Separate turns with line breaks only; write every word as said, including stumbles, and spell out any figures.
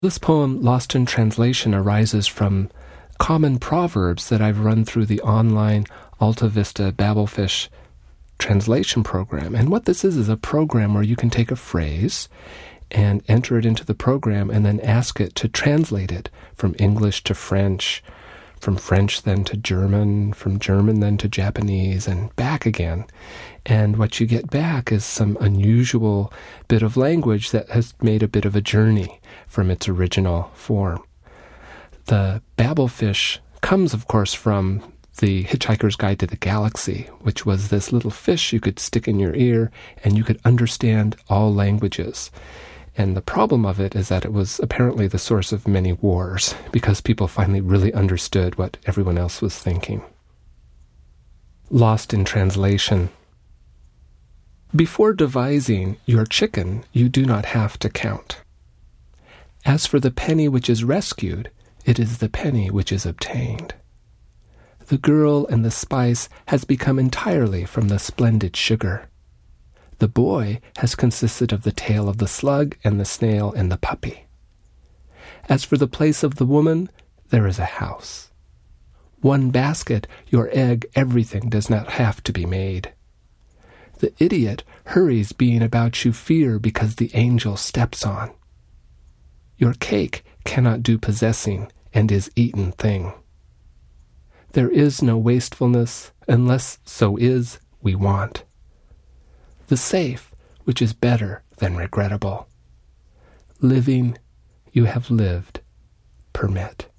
This poem, Lost in Translation, arises from common proverbs that I've run through the online Alta Vista Babelfish translation program. And what this is is a program where you can take a phrase and enter it into the program and then ask it to translate it from English to French, from French then to German, from German then to Japanese, and back again. And what you get back is some unusual bit of language that has made a bit of a journey from its original form. The Babelfish comes, of course, from the Hitchhiker's Guide to the Galaxy, which was this little fish you could stick in your ear and you could understand all languages. And the problem of it is that it was apparently the source of many wars, because people finally really understood what everyone else was thinking. Lost in Translation. Before devising your chicken, you do not have to count. As for the penny which is rescued, it is the penny which is obtained. The girl and the spice has become entirely from the splendid sugar. The boy has consisted of the tail of the slug and the snail and the puppy. As for the place of the woman, there is a house. One basket, your egg, everything does not have to be made. The idiot hurries being about you fear because the angel steps on. Your cake cannot do possessing and is eaten thing. There is no wastefulness, unless so is we want. The safe, which is better than regrettable. Living, you have lived, permit.